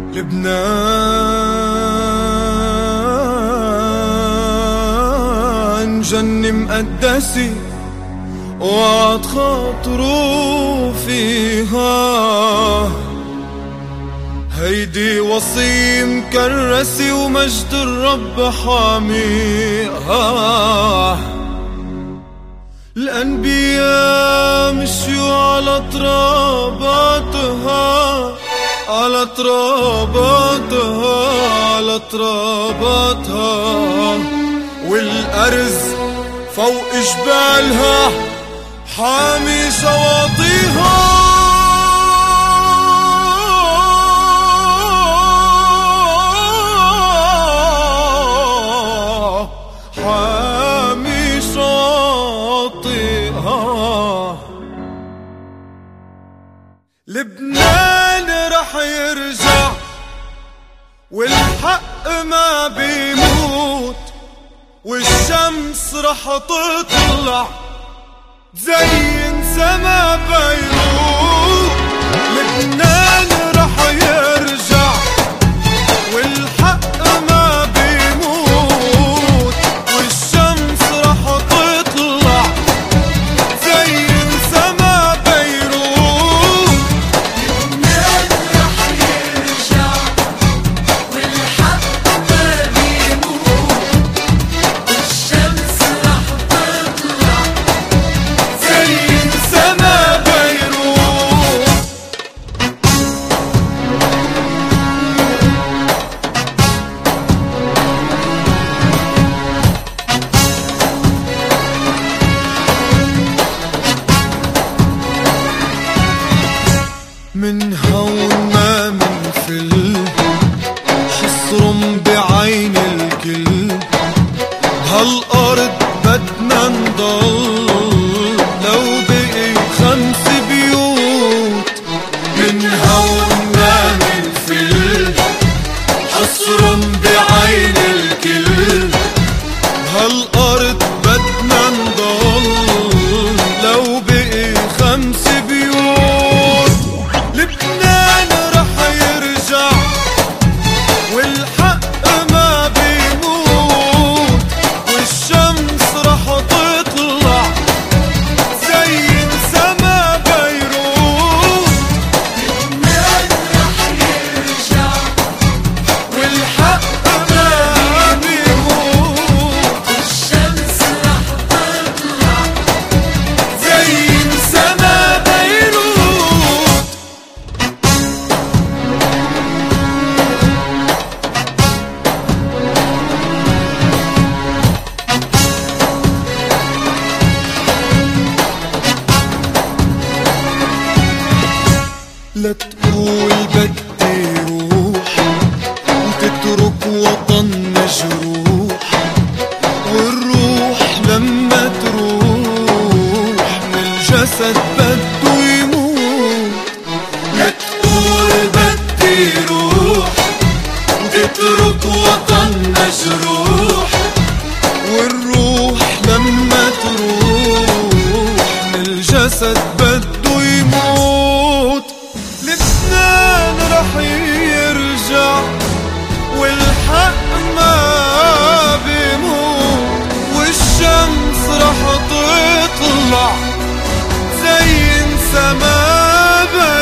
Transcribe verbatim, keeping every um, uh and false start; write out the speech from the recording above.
لبنان جنة مقدسة وعد خاطرو فيها، هيدي وصية مكرسة ومجد الرب حاميها. الأنبياء مشيوا على تراباتها، على تراباتها، على تراباتها، والأرز فوق جبالها حامي شواطئها. حامي شواطئها. لبنان رح يرجع والحق ما بيموت، والشمس رح تطلع تزين سما بيروت. لبنان رح يرجع والحق ما بيموت، والشمس رح تطلع تزين سما بيروت. لبنان رح يرجع والحق ما بيموت، والشمس رح تطلع زين سما بيروت. من هون ما منفل حصرم بعين الكل، بهالأرض بدنا نضل لو بقي خمس بيوت. من هون ما منفل حصرم بعين الكل، بهالأرض بدنا نضل لو بقي خمس بيوت. لبنان رح يرجع والحق ما بيموت، والشمس رح تطلع زين سما بيروت. لبنان رح يرجع والحق ما بيموت، والشمس رح تطلع زين سما بيروت. لا تقول بدي روح وتترك وطن مجروح، والروح لما تروح من الجسد بده يموت. لا تقول بدي روح وتترك وطن مجروح، والروح لما تروح من الجسد بده يموت. لبنان رح يرجع والحق ما بيموت، والشمس رح تطلع زين سما